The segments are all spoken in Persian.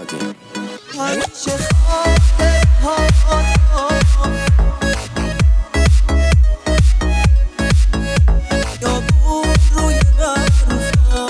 دادیم. همیشه خاطر ها یا بود روی برفا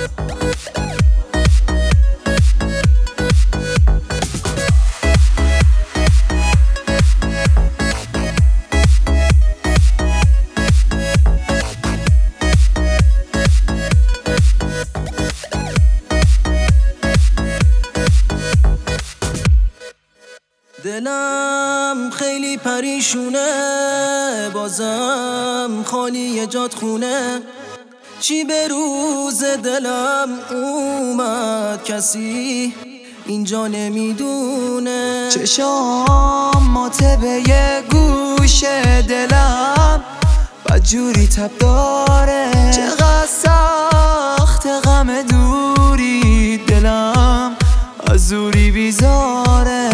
دلم خیلی پریشونه، بازم خالی جات خونه. چی به روز دلم اومد کسی اینجا نمیدونه. چشام ماته یه گوش دلم بدجوری تب داره. چقدر سخت غم دوری، دلم از دوری بیزاره.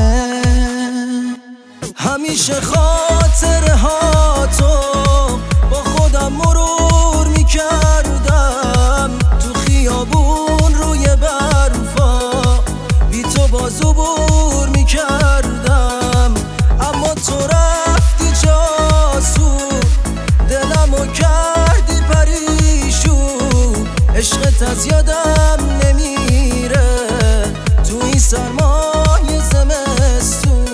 همیشه خاطره ها تو با خودم مرور میکردم، تو خیابون روی برفا بی تو بازو بور میکردم. اما تو رفتی جاسو، دلمو کردی پریشون. عشقت از یادم نمیره تو این سرمای زمستون.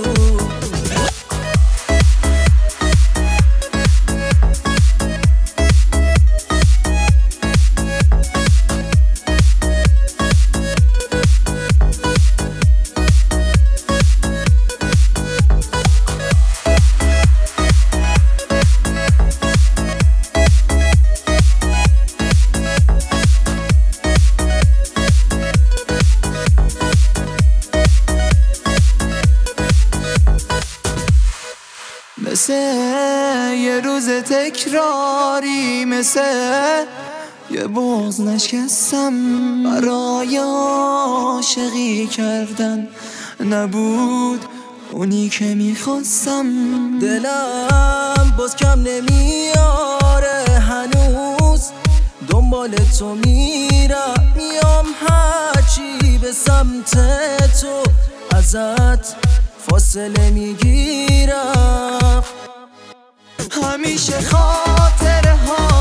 مثل یه روز تکراری، مثل یه بغض نشکستم. برای عاشقی کردن نبود اونی که میخواستم. دلم باز کم نمیاره هنوز، دنبال تو میرم میام هرچی به سمت تو ازت فاصله میگیرم. همیشه خاطره ها